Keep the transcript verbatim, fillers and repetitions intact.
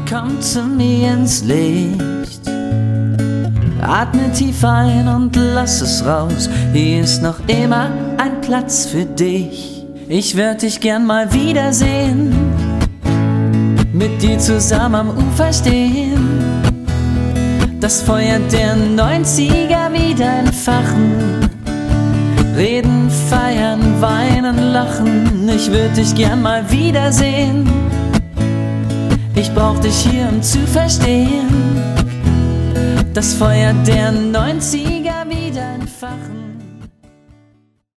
Komm zu mir ins Licht, atme tief ein und lass es raus. Hier ist noch immer ein Platz für dich. Ich würd dich gern mal wiedersehen, mit dir zusammen am Ufer stehen, das Feuer der neunziger wieder entfachen, reden, feiern, weinen, lachen. Ich würd dich gern mal wiedersehen, ich brauch dich hier, um zu verstehen, das Feuer der neunziger